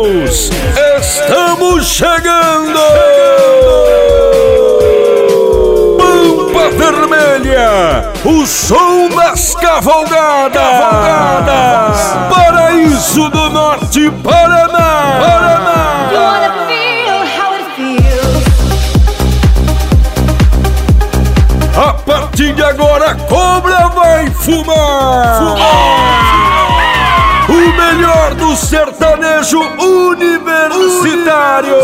Deus, estamos chegando! Pampa Vermelha, o som das cavalgadas! Paraíso do Norte, Paraná! A partir de agora, a cobra vai fumar! O melhor do sertanejo universitário!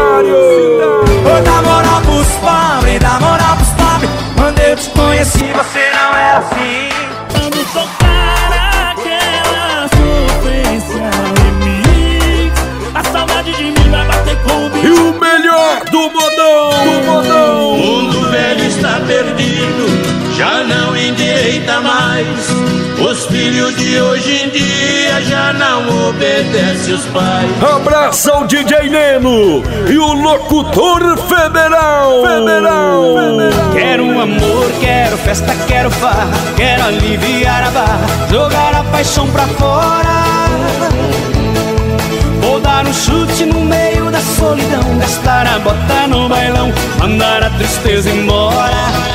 Dá moral pros pobres, dá moral pros pobres. Quando eu te conheci, você não era assim. Quando tocar aquela sofrência em mim, a saudade de mim vai bater comigo. E o melhor do modão! O mundo velho está perdido, já não endireita mais. Os filhos de hoje em dia já não obedecem os pais. Abraça o DJ Neno e o locutor federal. Quero um amor, quero festa, quero farra, quero aliviar a barra, jogar a paixão pra fora. Vou dar um chute no meio da solidão, gastar a bota no bailão, mandar a tristeza embora.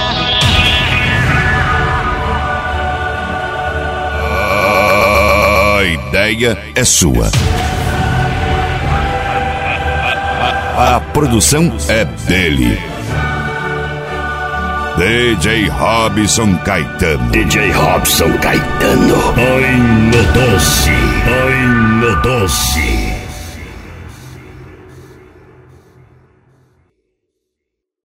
A ideia é sua. A produção é dele. DJ Robson Caetano. DJ Robson Caetano. Ai, meu doce.